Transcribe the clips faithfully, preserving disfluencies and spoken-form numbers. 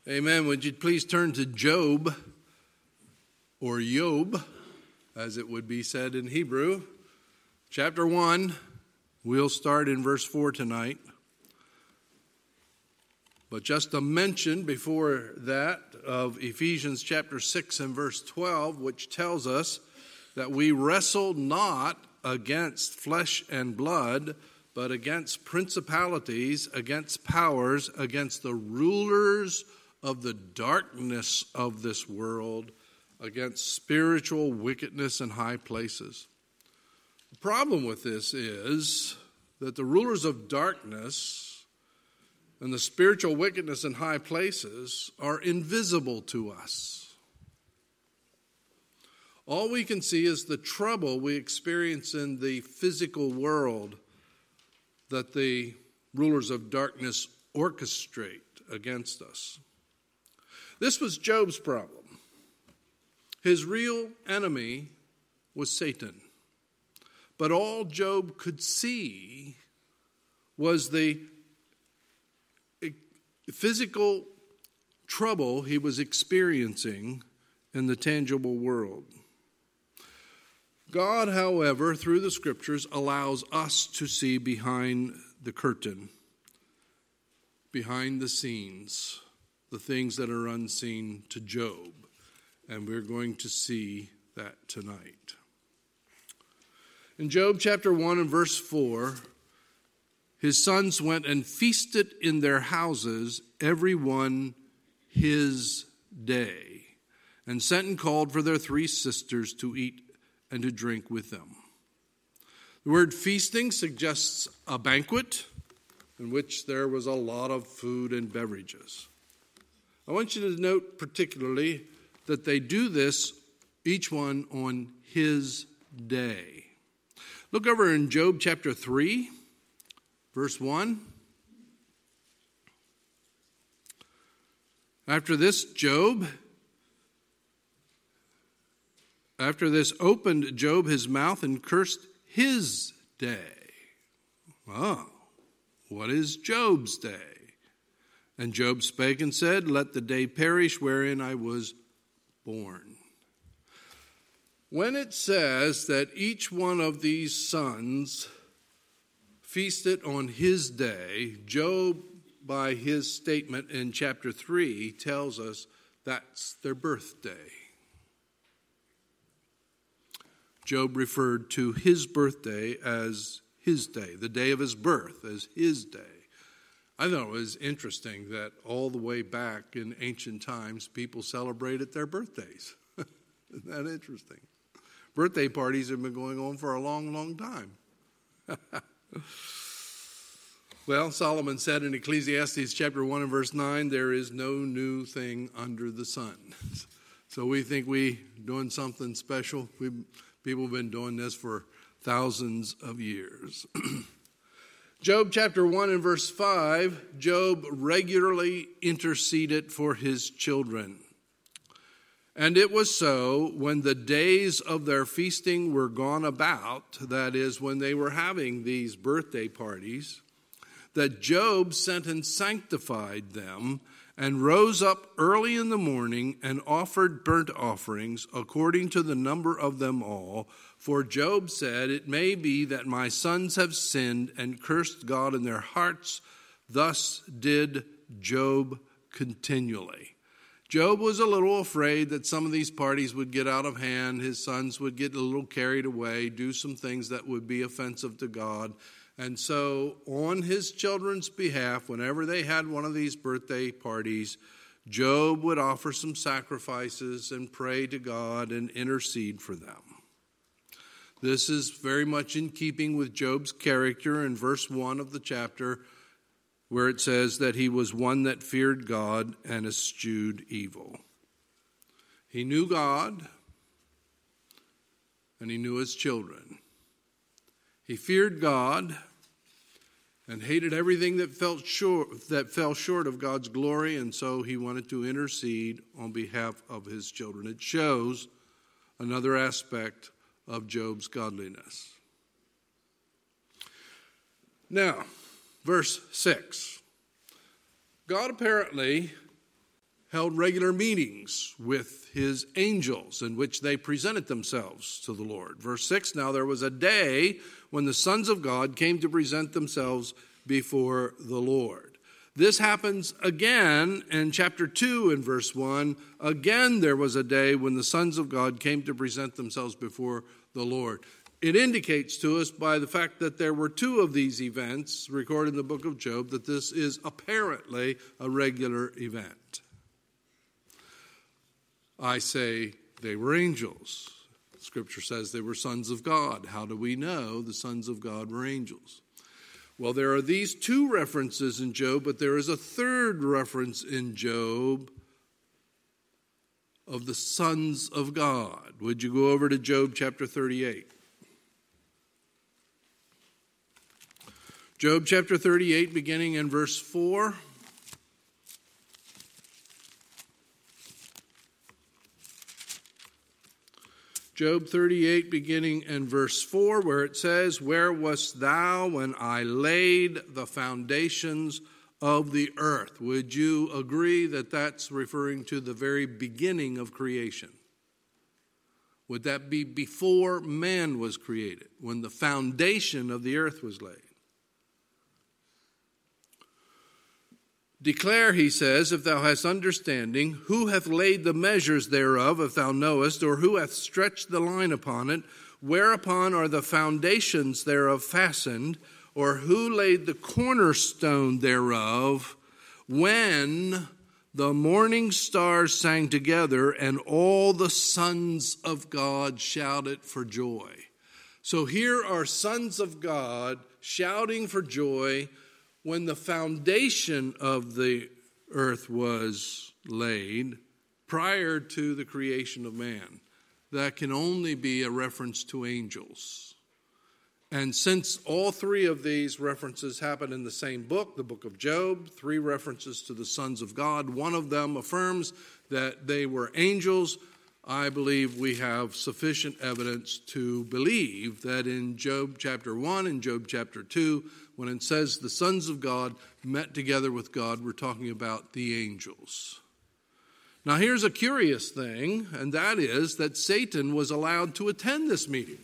Amen. Would you please turn to Job, or Job, as it would be said in Hebrew, chapter one. We'll start in verse four tonight. But just a mention before that of Ephesians chapter six and verse twelve, which tells us that we wrestle not against flesh and blood, but against principalities, against powers, against the rulers of the darkness of this world, against spiritual wickedness in high places. The problem with this is that the rulers of darkness and the spiritual wickedness in high places are invisible to us. All we can see is the trouble we experience in the physical world that the rulers of darkness orchestrate against us. This was Job's problem. His real enemy was Satan. But all Job could see was the physical trouble he was experiencing in the tangible world. God, however, through the scriptures, allows us to see behind the curtain, behind the scenes, the things that are unseen to Job. And we're going to see that tonight. In Job chapter one and verse four, his sons went and feasted in their houses, every one his day, and sent and called for their three sisters to eat and to drink with them. The word feasting suggests a banquet in which there was a lot of food and beverages. I want you to note particularly that they do this, each one on his day. Look over in Job chapter three, verse one. After this, Job, after this opened Job his mouth and cursed his day. Oh, what is Job's day? And Job spake and said, let the day perish wherein I was born. When it says that each one of these sons feasted on his day, Job, by his statement in chapter three, tells us that's their birthday. Job referred to his birthday as his day, the day of his birth as his day. I thought it was interesting that all the way back in ancient times, people celebrated their birthdays. Isn't that interesting? Birthday parties have been going on for a long, long time. Well, Solomon said in Ecclesiastes chapter one and verse nine, there is no new thing under the sun. So we think we doing something special. We people have been doing this for thousands of years. Job chapter one and verse five, Job regularly interceded for his children. And it was so when the days of their feasting were gone about, that is, when they were having these birthday parties, that Job sent and sanctified them and rose up early in the morning and offered burnt offerings according to the number of them all. For Job said, it may be that my sons have sinned and cursed God in their hearts. Thus did Job continually. Job was a little afraid that some of these parties would get out of hand. His sons would get a little carried away, do some things that would be offensive to God. And so on his children's behalf, whenever they had one of these birthday parties, Job would offer some sacrifices and pray to God and intercede for them. This is very much in keeping with Job's character in verse one of the chapter, where it says that he was one that feared God and eschewed evil. He knew God and he knew his children. He feared God and hated everything that fell short, that fell short of God's glory, and so he wanted to intercede on behalf of his children. It shows another aspect of Job's godliness. Now, verse six. God apparently held regular meetings with his angels in which they presented themselves to the Lord. Verse six, now there was a day when the sons of God came to present themselves before the Lord. This happens again in chapter two in verse one. Again, there was a day when the sons of God came to present themselves before the Lord. It indicates to us by the fact that there were two of these events recorded in the book of Job that this is apparently a regular event. I say they were angels. Scripture says they were sons of God. How do we know the sons of God were angels? Well, there are these two references in Job, but there is a third reference in Job of the sons of God. Would you go over to Job chapter thirty-eight? Job chapter thirty-eight, beginning in verse four. Job thirty-eight, beginning in verse four, where it says, where wast thou when I laid the foundations of the earth? Would you agree that that's referring to the very beginning of creation? Would that be before man was created, when the foundation of the earth was laid? Declare, he says, if thou hast understanding, who hath laid the measures thereof, if thou knowest, or who hath stretched the line upon it, whereupon are the foundations thereof fastened, or who laid the cornerstone thereof, when the morning stars sang together, and all the sons of God shouted for joy. So here are sons of God shouting for joy when the foundation of the earth was laid prior to the creation of man. That can only be a reference to angels. And since all three of these references happen in the same book, the book of Job, three references to the sons of God, one of them affirms that they were angels, I believe we have sufficient evidence to believe that in Job chapter one and Job chapter two, when it says the sons of God met together with God, we're talking about the angels. Now here's a curious thing, and that is that Satan was allowed to attend this meeting.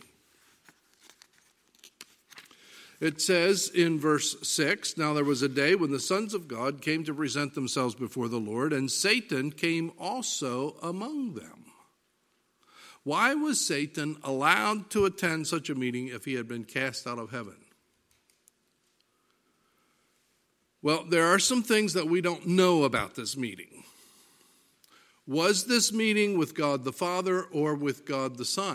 It says in verse six, now there was a day when the sons of God came to present themselves before the Lord, and Satan came also among them. Why was Satan allowed to attend such a meeting if he had been cast out of heaven? Well, there are some things that we don't know about this meeting. Was this meeting with God the Father or with God the Son?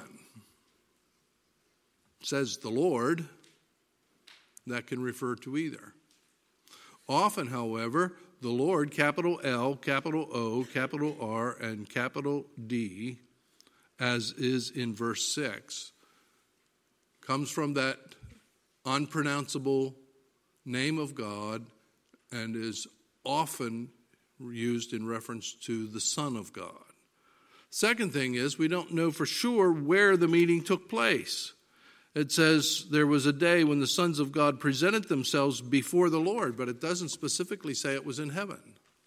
Says the Lord. That can refer to either. Often, however, the Lord, capital L, capital O, capital R, and capital D, as is in verse six, comes from that unpronounceable name of God and is often used in reference to the Son of God. Second thing is, we don't know for sure where the meeting took place. It says there was a day when the sons of God presented themselves before the Lord, but it doesn't specifically say it was in heaven.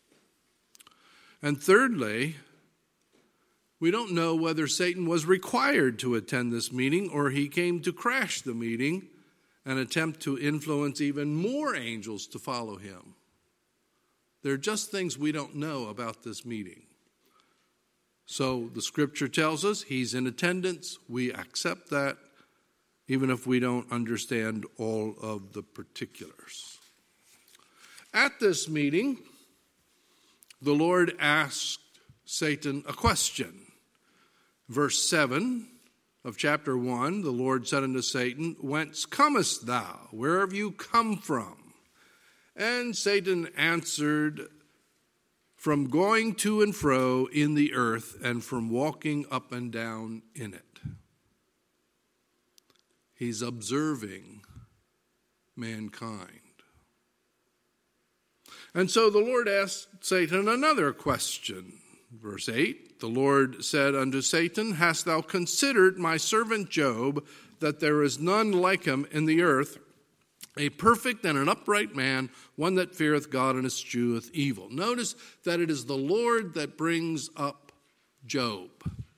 And thirdly, we don't know whether Satan was required to attend this meeting or he came to crash the meeting and attempt to influence even more angels to follow him. There are just things we don't know about this meeting. So the scripture tells us he's in attendance. We accept that, even if we don't understand all of the particulars. At this meeting, the Lord asked Satan a question. Verse seven of chapter one, the Lord said unto Satan, whence comest thou? Where have you come from? And Satan answered, from going to and fro in the earth and from walking up and down in it. He's observing mankind. And so the Lord asked Satan another question. Verse eight, the Lord said unto Satan, hast thou considered my servant Job, that there is none like him in the earth, a perfect and an upright man, one that feareth God and escheweth evil. Notice that it is the Lord that brings up Job.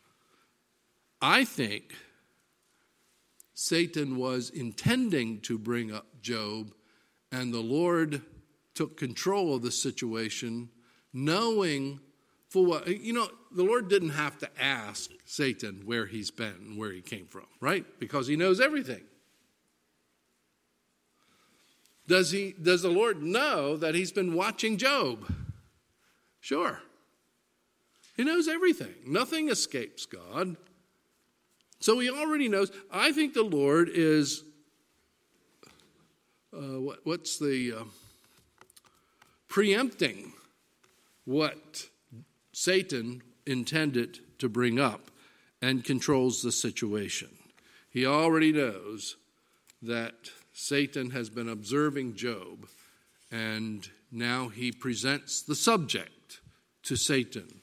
I think Satan was intending to bring up Job, and the Lord took control of the situation, knowing full well. You know, the Lord didn't have to ask Satan where he's been and where he came from, right? Because he knows everything. Does he? Does the Lord know that he's been watching Job? Sure. He knows everything. Nothing escapes God. So he already knows. I think the Lord is, uh, what, what's the, uh, preempting what Satan intended to bring up and controls the situation. He already knows that Satan has been observing Job, and now he presents the subject to Satan.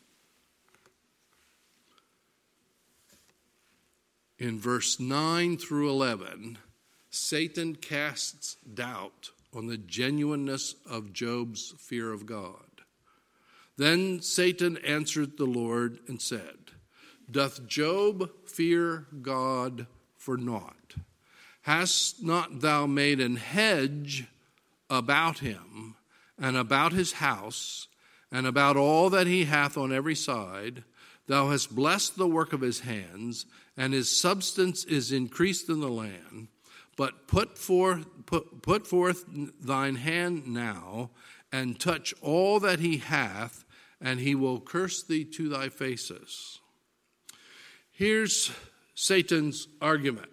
In verse nine through eleven, Satan casts doubt on the genuineness of Job's fear of God. Then Satan answered the Lord and said, Doth Job fear God for naught? Hast not thou made an hedge about him, and about his house, and about all that he hath on every side? Thou hast blessed the work of his hands, and his substance is increased in the land. But put forth, put, put forth thine hand now, and touch all that he hath, and he will curse thee to thy faces. Here's Satan's argument.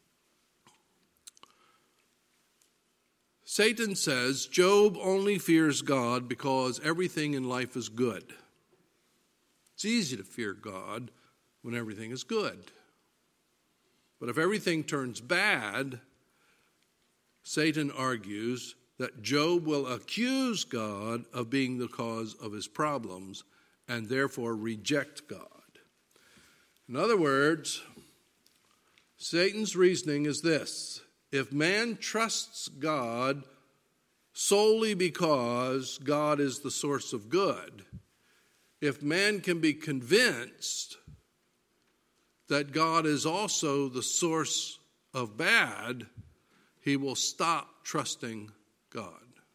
Satan says Job only fears God because everything in life is good. It's easy to fear God when everything is good. But if everything turns bad, Satan argues that Job will accuse God of being the cause of his problems and therefore reject God. In other words, Satan's reasoning is this: if man trusts God solely because God is the source of good, if man can be convinced that God is also the source of bad, he will stop trusting God.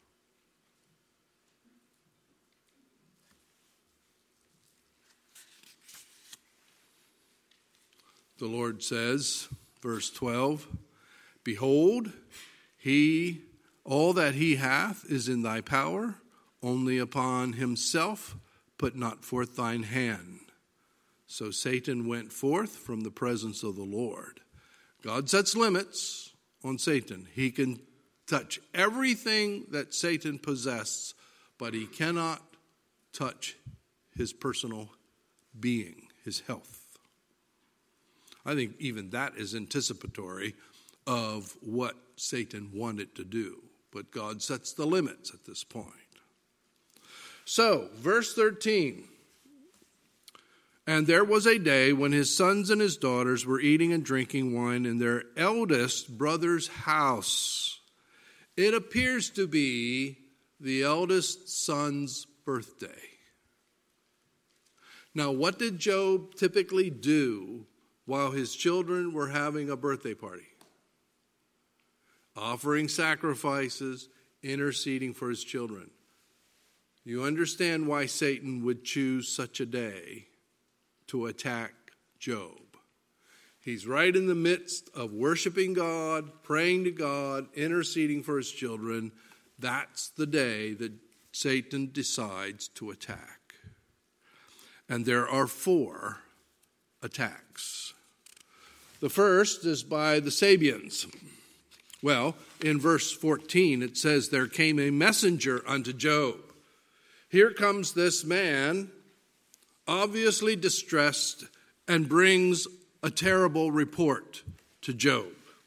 The Lord says, verse twelve, Behold, he, all that he hath is in thy power, only upon himself put not forth thine hand. So Satan went forth from the presence of the Lord. God sets limits on Satan. He can touch everything that Satan possesses, but he cannot touch his personal being, his health. I think even that is anticipatory of what Satan wanted to do, but God sets the limits at this point. So, verse thirteen, And there was a day when his sons and his daughters were eating and drinking wine in their eldest brother's house. It appears to be the eldest son's birthday. Now, what did Job typically do while his children were having a birthday party? Offering sacrifices, interceding for his children. You understand why Satan would choose such a day to attack Job. He's right in the midst of worshiping God, praying to God, interceding for his children. That's the day that Satan decides to attack. And there are four attacks. The first is by the Sabeans. Well, in verse fourteen, it says, There came a messenger unto Job. Here comes this man, obviously distressed, and brings a terrible report to Job.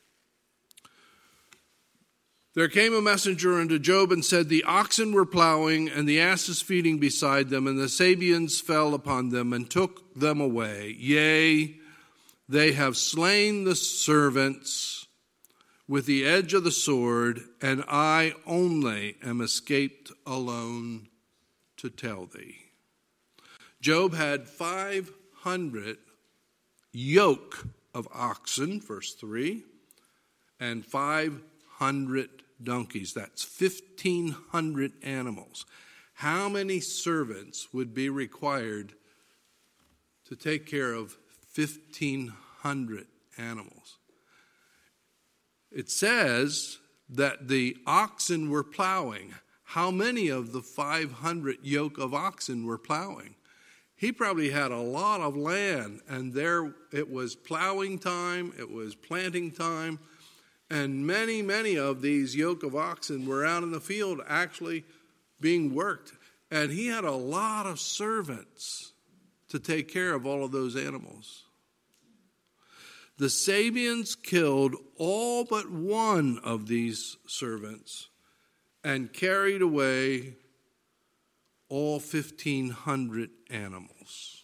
There came a messenger unto Job and said, The oxen were plowing, and the asses feeding beside them, and the Sabeans fell upon them and took them away. Yea, they have slain the servants with the edge of the sword, and I only am escaped alone to tell thee. Job had five hundred yoke of oxen, verse three, and five hundred donkeys. That's fifteen hundred animals. How many servants would be required to take care of fifteen hundred animals? It says that the oxen were plowing. How many of the five hundred yoke of oxen were plowing? He probably had a lot of land, and there it was plowing time, it was planting time, and many, many of these yoke of oxen were out in the field actually being worked. And he had a lot of servants to take care of all of those animals. The Sabeans killed all but one of these servants and carried away all fifteen hundred animals.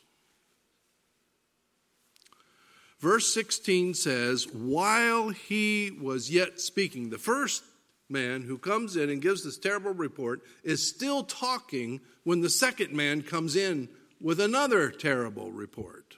Verse sixteen says, while he was yet speaking, the first man who comes in and gives this terrible report is still talking when the second man comes in with another terrible report.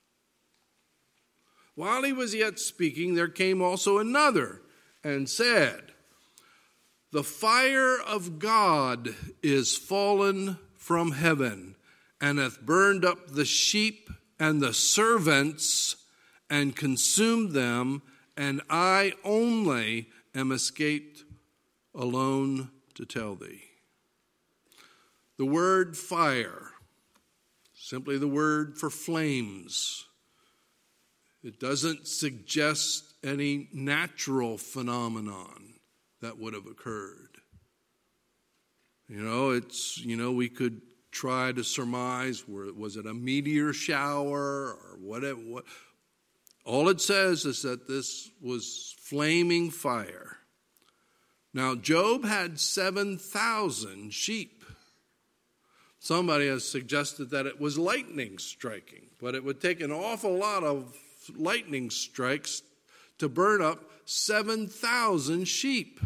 While he was yet speaking, there came also another and said, the fire of God is fallen from heaven, and hath burned up the sheep and the servants, and consumed them, and I only am escaped alone to tell thee. The word fire, simply the word for flames. It doesn't suggest any natural phenomenon that would have occurred. You know, it's, you know, we could try to surmise, were, was it a meteor shower or whatever? What, all it says is that this was flaming fire. Now, Job had seven thousand sheep. Somebody has suggested that it was lightning striking, but it would take an awful lot of lightning strikes to burn up seven thousand sheep.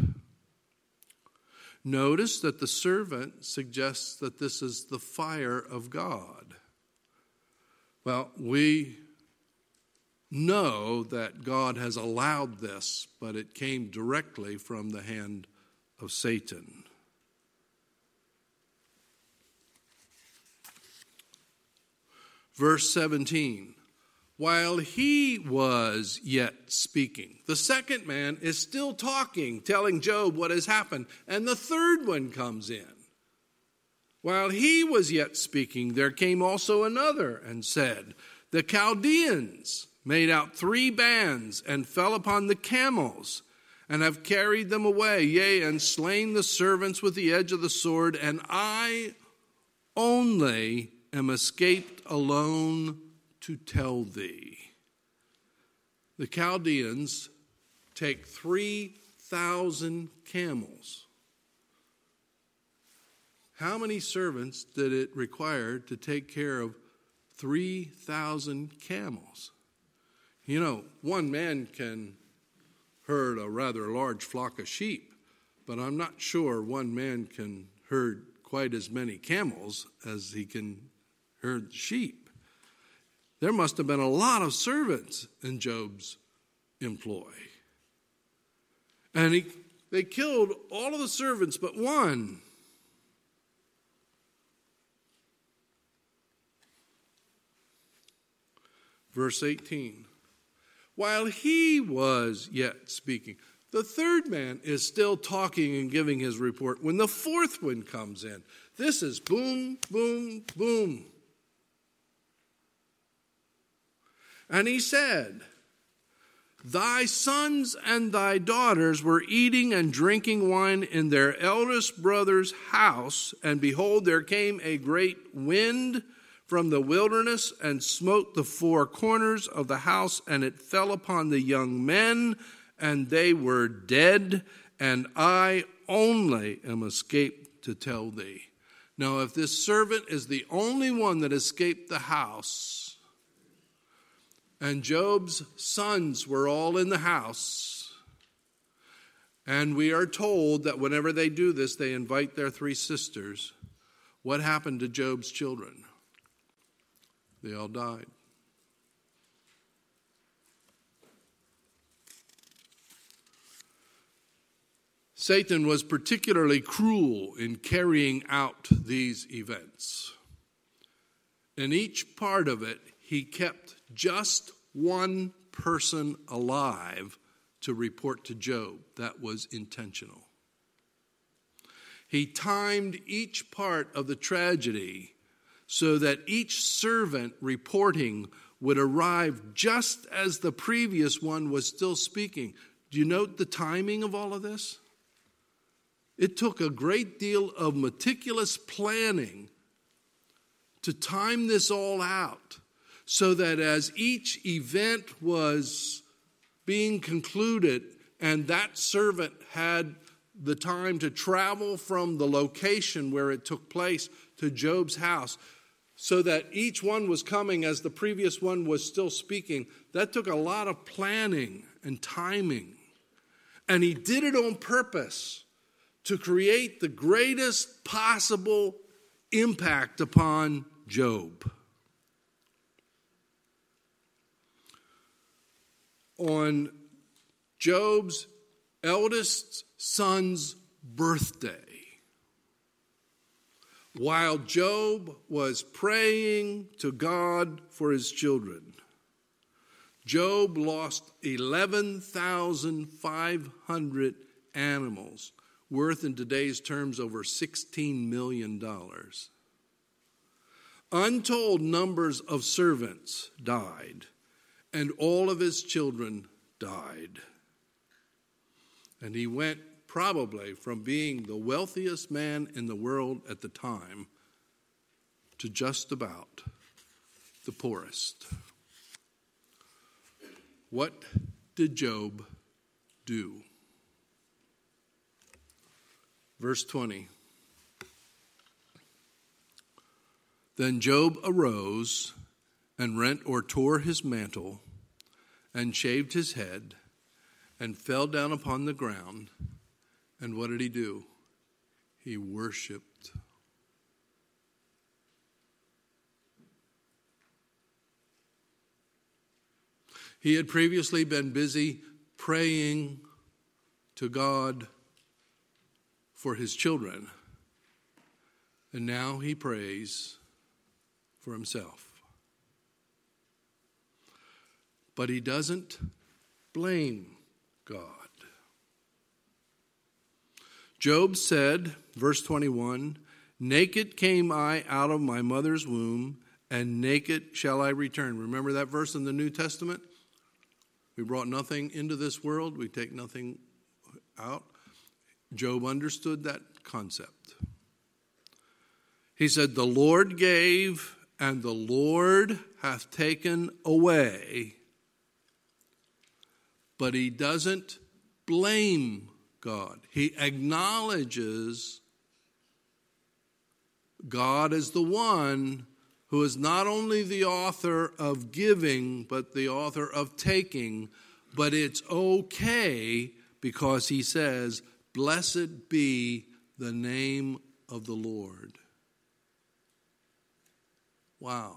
Notice that the servant suggests that this is the fire of God. Well, we know that God has allowed this, but it came directly from the hand of Satan. Verse seventeen. While he was yet speaking, the second man is still talking, telling Job what has happened, and the third one comes in. While he was yet speaking, there came also another and said, the Chaldeans made out three bands and fell upon the camels and have carried them away, yea, and slain the servants with the edge of the sword, and I only am escaped alone to tell thee. The Chaldeans take three thousand camels. How many servants did it require to take care of three thousand camels? You know, one man can herd a rather large flock of sheep, but I'm not sure one man can herd quite as many camels as he can herd sheep. There must have been a lot of servants in Job's employ. And he, they killed all of the servants but one. Verse eighteen. While he was yet speaking, the third man is still talking and giving his report when the fourth one comes in. This is boom, boom, boom. And he said, thy sons and thy daughters were eating and drinking wine in their eldest brother's house, and behold, there came a great wind from the wilderness and smote the four corners of the house, and it fell upon the young men, and they were dead, and I only am escaped to tell thee. Now, if this servant is the only one that escaped the house, and Job's sons were all in the house, And we are told that whenever they do this, they invite their three sisters. What happened to Job's children? They all died. Satan was particularly cruel in carrying out these events. In each part of it, he kept just one person alive to report to Job. That was intentional. He timed each part of the tragedy so that each servant reporting would arrive just as the previous one was still speaking. Do you note the timing of all of this? It took a great deal of meticulous planning to time this all out so that as each event was being concluded and that servant had the time to travel from the location where it took place to Job's house, so that each one was coming as the previous one was still speaking, that took a lot of planning and timing. And he did it on purpose to create the greatest possible impact upon Job. On Job's eldest son's birthday, while Job was praying to God for his children, Job lost eleven thousand five hundred animals, worth in today's terms over sixteen million dollars. Untold numbers of servants died, and all of his children died. And he went probably from being the wealthiest man in the world at the time to just about the poorest. What did Job do? Verse twenty. Then Job arose and rent or tore his mantle and shaved his head and fell down upon the ground. And what did he do? He worshiped. He had previously been busy praying to God for his children. And now he prays for himself. But he doesn't blame God. Job said, verse twenty-one, naked came I out of my mother's womb, and naked shall I return. Remember that verse in the New Testament? We brought nothing into this world, we take nothing out. Job understood that concept. He said, the Lord gave, and the Lord hath taken away. But he doesn't blame God. He acknowledges God as the one who is not only the author of giving, but the author of taking. But it's okay because he says, blessed be the name of the Lord. Wow.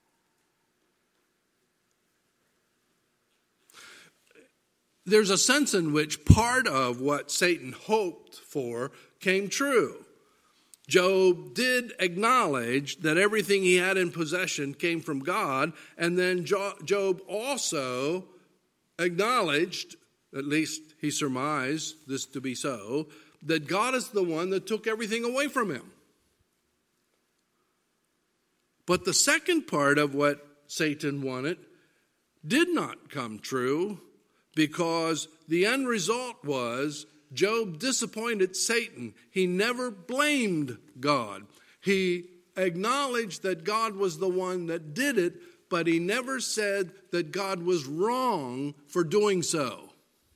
There's a sense in which part of what Satan hoped for came true. Job did acknowledge that everything he had in possession came from God, and then Job also acknowledged, at least he surmised this to be so, that God is the one that took everything away from him. But the second part of what Satan wanted did not come true, because the end result was Job disappointed Satan. He never blamed God. He acknowledged that God was the one that did it, but he never said that God was wrong for doing so.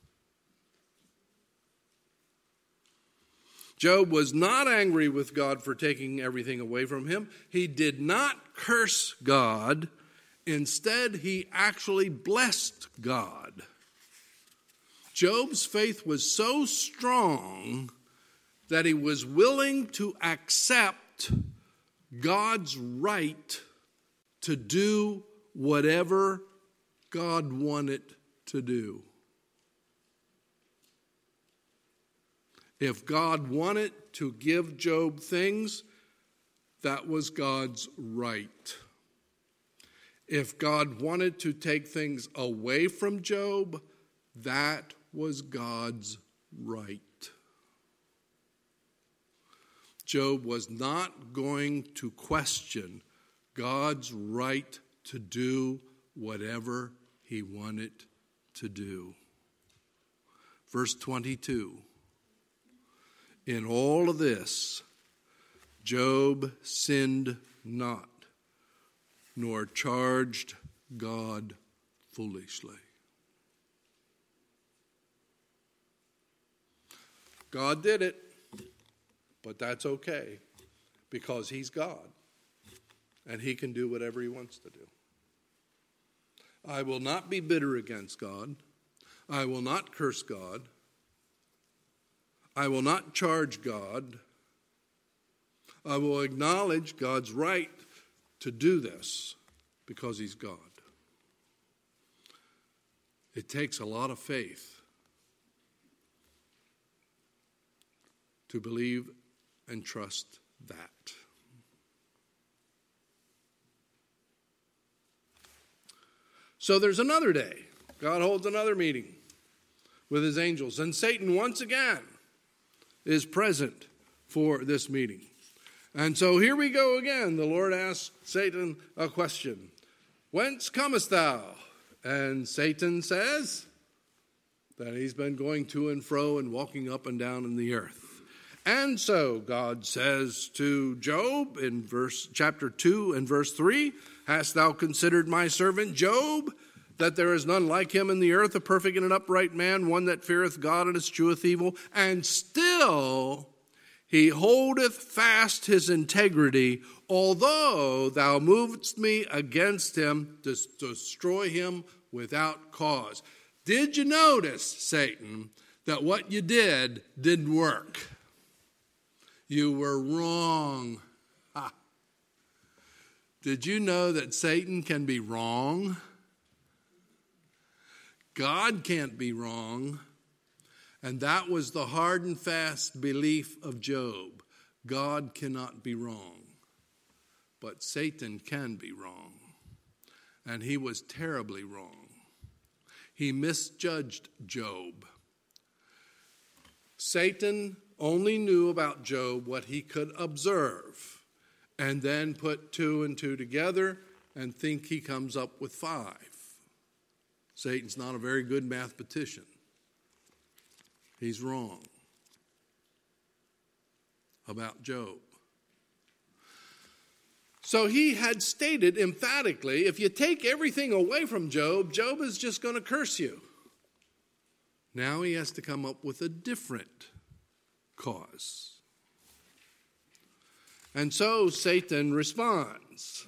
Job was not angry with God for taking everything away from him. He did not curse God. Instead, he actually blessed God. Job's faith was so strong that he was willing to accept God's right to do whatever God wanted to do. If God wanted to give Job things, that was God's right. If God wanted to take things away from Job, that was God's right. Job was not going to question God's right to do whatever he wanted to do. Verse twenty-two. In all of this, Job sinned not, nor charged God foolishly. God did it, but that's okay, because he's God, and he can do whatever he wants to do. I will not be bitter against God. I will not curse God. I will not charge God. I will acknowledge God's right to do this because he's God. It takes a lot of faith to believe and trust that. So there's another day. God holds another meeting with his angels, and Satan once again is present for this meeting. And so here we go again. The Lord asks Satan a question. Whence comest thou? And Satan says that he's been going to and fro and walking up and down in the earth. And so God says to Job in verse chapter two and verse three, hast thou considered my servant Job, that there is none like him in the earth, a perfect and an upright man, one that feareth God and escheweth evil, and still he holdeth fast his integrity, although thou movest me against him to destroy him without cause. Did you notice, Satan, that what you did didn't work? You were wrong. Ha. Did you know that Satan can be wrong? God can't be wrong. And that was the hard and fast belief of Job. God cannot be wrong. But Satan can be wrong. And he was terribly wrong. He misjudged Job. Satan only knew about Job what he could observe, and then put two and two together and think he comes up with five. Satan's not a very good mathematician. He's wrong about Job. So he had stated emphatically, if you take everything away from Job, Job is just going to curse you. Now he has to come up with a different cause. And so Satan responds.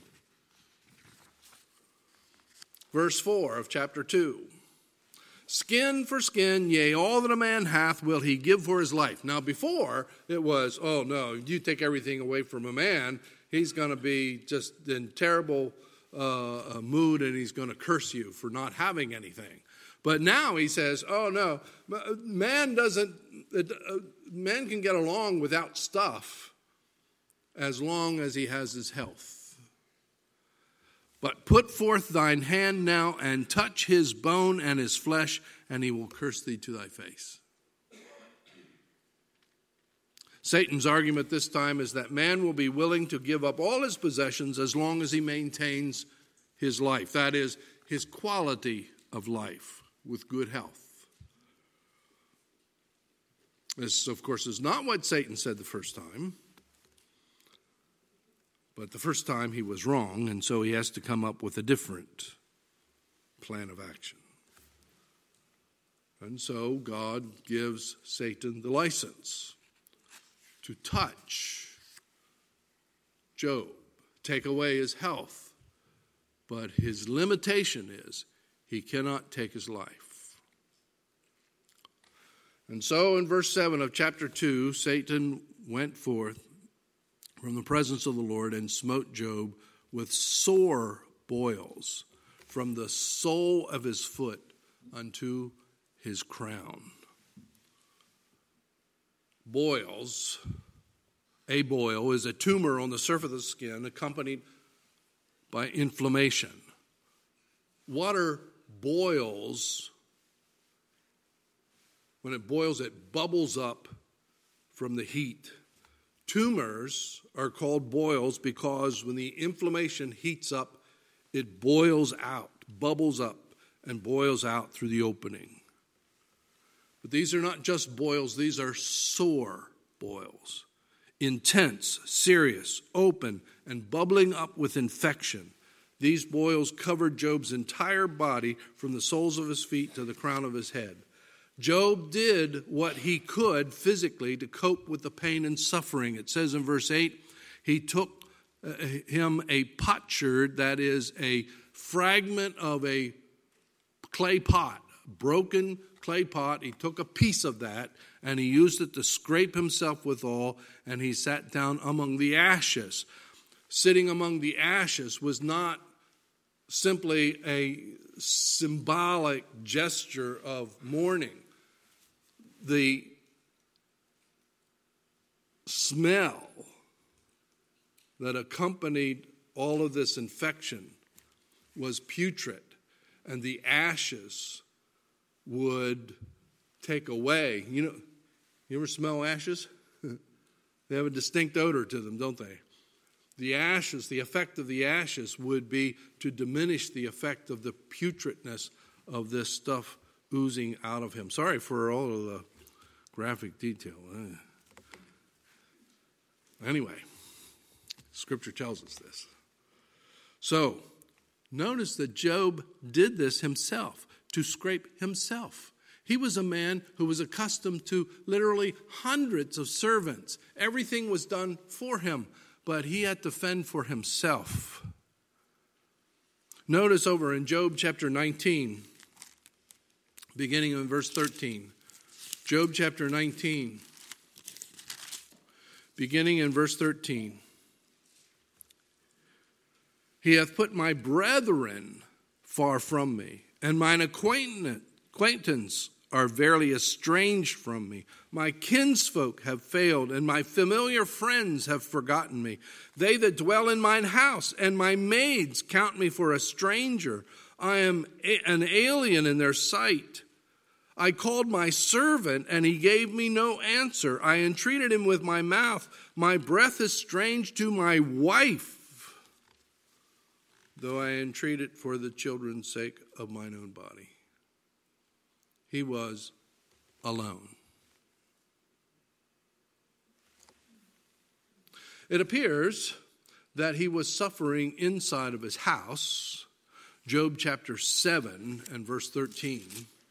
Verse four of chapter two. Skin for skin, yea, all that a man hath will he give for his life. Now before, it was, oh no, you take everything away from a man, he's going to be just in terrible uh, mood, and he's going to curse you for not having anything. But now he says, oh no, man doesn't, uh, man can get along without stuff as long as he has his health. But put forth thine hand now and touch his bone and his flesh, and he will curse thee to thy face. Satan's argument this time is that man will be willing to give up all his possessions as long as he maintains his life. That is, his quality of life with good health. This, of course, is not what Satan said the first time. But the first time he was wrong, and so he has to come up with a different plan of action. And so God gives Satan the license to touch Job, take away his health. But his limitation is he cannot take his life. And so in verse seven of chapter two, Satan went forth from the presence of the Lord and smote Job with sore boils from the sole of his foot unto his crown. Boils, a boil, is a tumor on the surface of the skin accompanied by inflammation. Water boils. When it boils, it bubbles up from the heat. Tumors are called boils because when the inflammation heats up, it boils out, bubbles up, and boils out through the opening. But these are not just boils, these are sore boils. Intense, serious, open, and bubbling up with infection. These boils covered Job's entire body from the soles of his feet to the crown of his head. Job did what he could physically to cope with the pain and suffering. It says in verse eight, he took uh, him a potsherd, that is a fragment of a clay pot, broken clay pot. He took a piece of that and he used it to scrape himself withal, and he sat down among the ashes. Sitting among the ashes was not simply a symbolic gesture of mourning. The smell that accompanied all of this infection was putrid, and the ashes would take away. You know, you ever smell ashes? They have a distinct odor to them, don't they? The ashes, the effect of the ashes would be to diminish the effect of the putridness of this stuff oozing out of him. Sorry for all of the graphic detail. Anyway, Scripture tells us this. So, notice that Job did this himself, to scrape himself. He was a man who was accustomed to literally hundreds of servants. Everything was done for him, but he had to fend for himself. Notice over in Job chapter nineteen, beginning in verse thirteen. Job chapter nineteen, beginning in verse thirteen. He hath put my brethren far from me, and mine acquaintance are verily estranged from me. My kinsfolk have failed, and my familiar friends have forgotten me. They that dwell in mine house and my maids count me for a stranger. I am an alien in their sight. I called my servant, and he gave me no answer. I entreated him with my mouth. My breath is strange to my wife, though I entreated for the children's sake of mine own body. He was alone. It appears that he was suffering inside of his house. Job chapter seven and verse thirteen.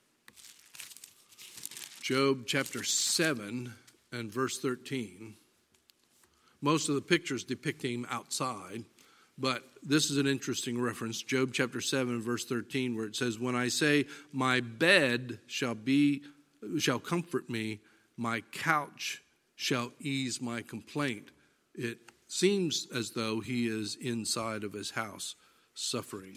Job chapter seven and verse thirteen. Most of the pictures depict him outside, but this is an interesting reference. Job chapter seven and verse thirteen, where it says, when I say, my bed shall be, shall comfort me, my couch shall ease my complaint. It seems as though he is inside of his house suffering.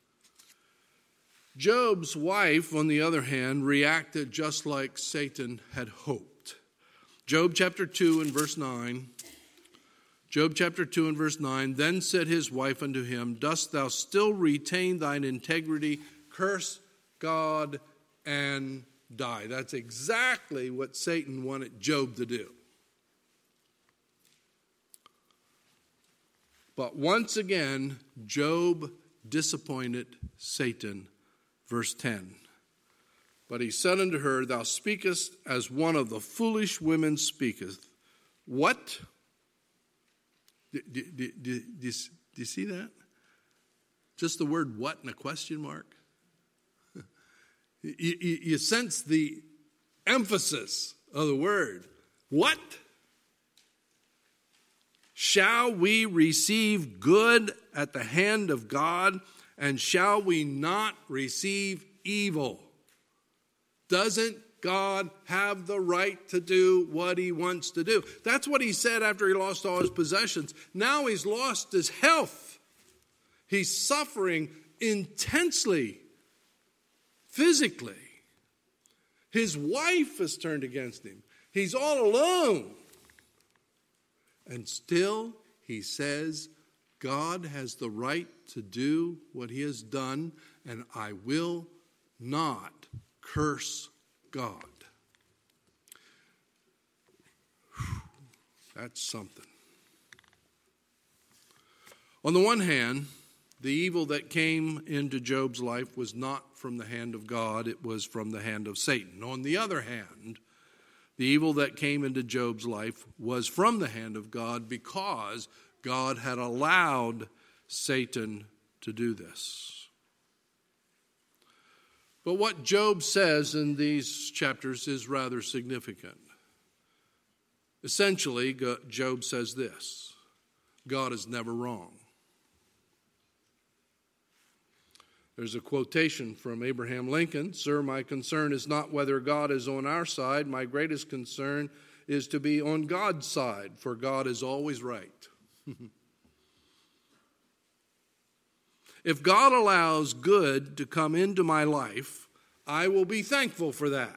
Job's wife, on the other hand, reacted just like Satan had hoped. Job chapter two and verse nine. Job chapter two and verse nine. Then said his wife unto him, dost thou still retain thine integrity? Curse God and die. That's exactly what Satan wanted Job to do. But once again, Job disappointed Satan. Verse ten. But he said unto her, thou speakest as one of the foolish women speaketh. What? Do, do, do, do, do you see that? Just the word what and a question mark. You, you, you sense the emphasis of the word. What? Shall we receive good at the hand of God, and shall we not receive evil? Doesn't God have the right to do what he wants to do. That's what he said after he lost all his possessions. Now he's lost his health. He's suffering intensely, physically. His wife has turned against him. He's all alone. And still he says, God has the right to do what he has done, and I will not curse God. Whew, that's something. On the one hand, the evil that came into Job's life was not from the hand of God, it was from the hand of Satan. On the other hand, the evil that came into Job's life was from the hand of God because God had allowed Satan to do this. But what Job says in these chapters is rather significant. Essentially, Job says this: God is never wrong. There's a quotation from Abraham Lincoln: "Sir, my concern is not whether God is on our side. My greatest concern is to be on God's side, for God is always right." If God allows good to come into my life, I will be thankful for that.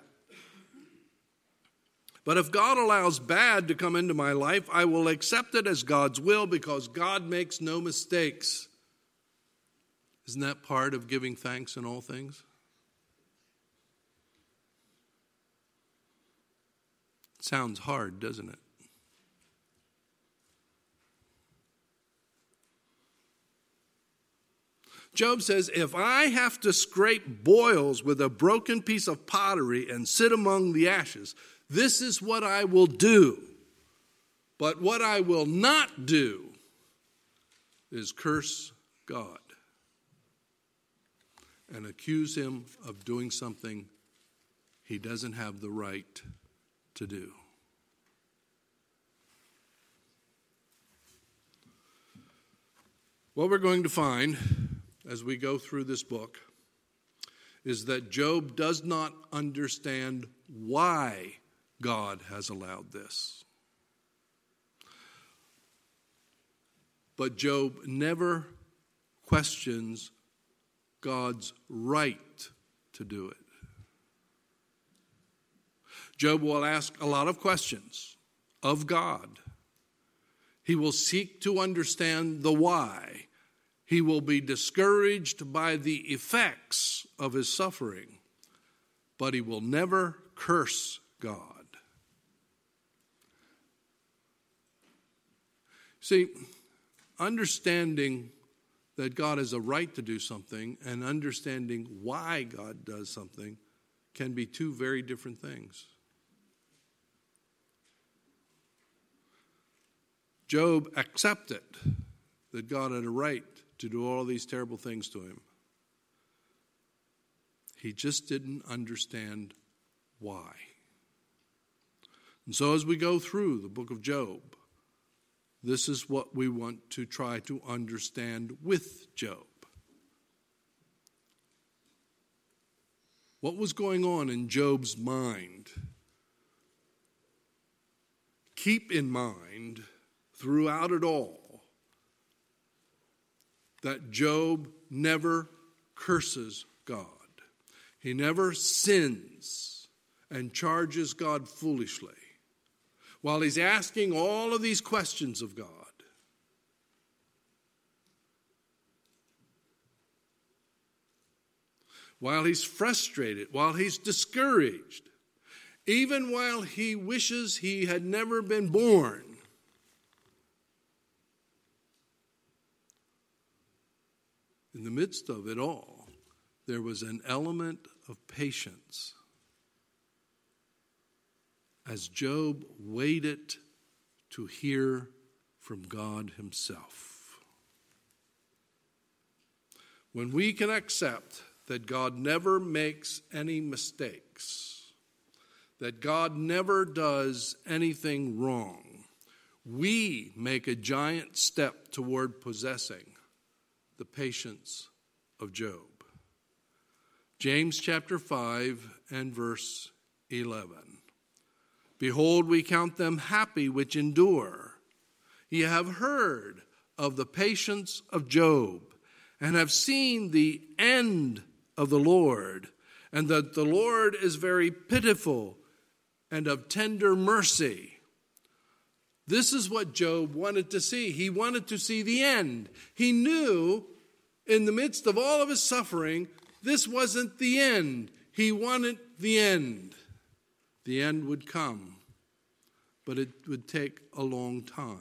But if God allows bad to come into my life, I will accept it as God's will, because God makes no mistakes. Isn't that part of giving thanks in all things? It sounds hard, doesn't it? Job says, if I have to scrape boils with a broken piece of pottery and sit among the ashes, this is what I will do. But what I will not do is curse God and accuse him of doing something he doesn't have the right to do. What we're going to find as we go through this book is that Job does not understand why God has allowed this. But Job never questions God's right to do it. Job will ask a lot of questions of God. He will seek to understand the why. He will be discouraged by the effects of his suffering, but he will never curse God. See, understanding that God has a right to do something and understanding why God does something can be two very different things. Job accepted that God had a right to do all these terrible things to him. He just didn't understand why. And so as we go through the book of Job, this is what we want to try to understand with Job. What was going on in Job's mind? Keep in mind throughout it all that Job never curses God. He never sins and charges God foolishly. While he's asking all of these questions of God, while he's frustrated, while he's discouraged, even while he wishes he had never been born, in the midst of it all, there was an element of patience as Job waited to hear from God himself. When we can accept that God never makes any mistakes, that God never does anything wrong, we make a giant step toward possessing the patience of Job. James chapter five and verse eleven. Behold, we count them happy which endure. Ye have heard of the patience of Job, and have seen the end of the Lord, and that the Lord is very pitiful and of tender mercy. This is what Job wanted to see. He wanted to see the end. He knew in the midst of all of his suffering, this wasn't the end. He wanted the end. The end would come, but it would take a long time.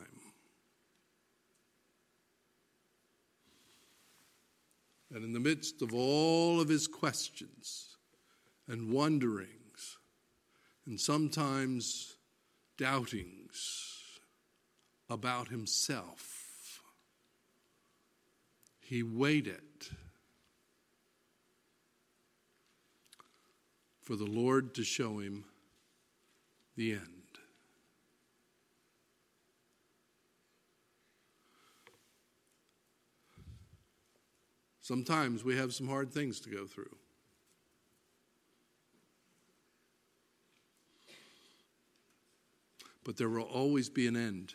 And in the midst of all of his questions and wonderings, and sometimes doubtings about himself, he waited for the Lord to show him the end. Sometimes we have some hard things to go through. But there will always be an end.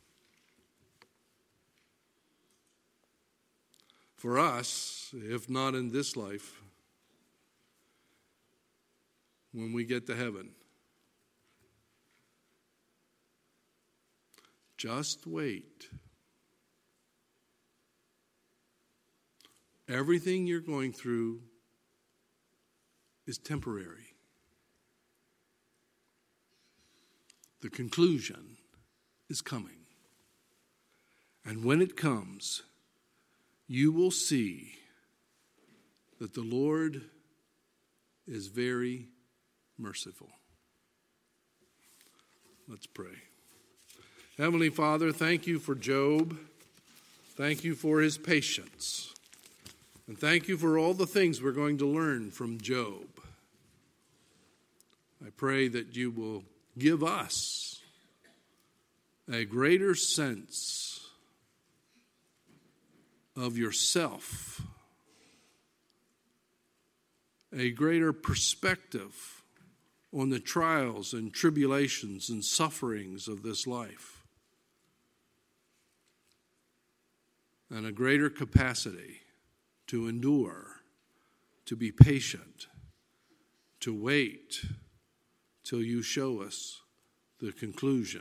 For us, if not in this life, when we get to heaven, just wait. Everything you're going through is temporary. The conclusion is coming. And when it comes, you will see that the Lord is very merciful. Let's pray. Heavenly Father, thank you for Job. Thank you for his patience. And thank you for all the things we're going to learn from Job. I pray that you will give us a greater sense of yourself, a greater perspective on the trials and tribulations and sufferings of this life, and a greater capacity to endure, to be patient, to wait till you show us the conclusion.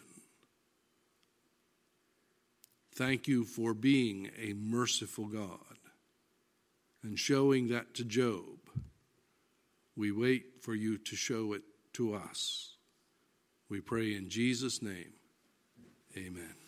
Thank you for being a merciful God and showing that to Job. We wait for you to show it to us. We pray in Jesus' name, amen.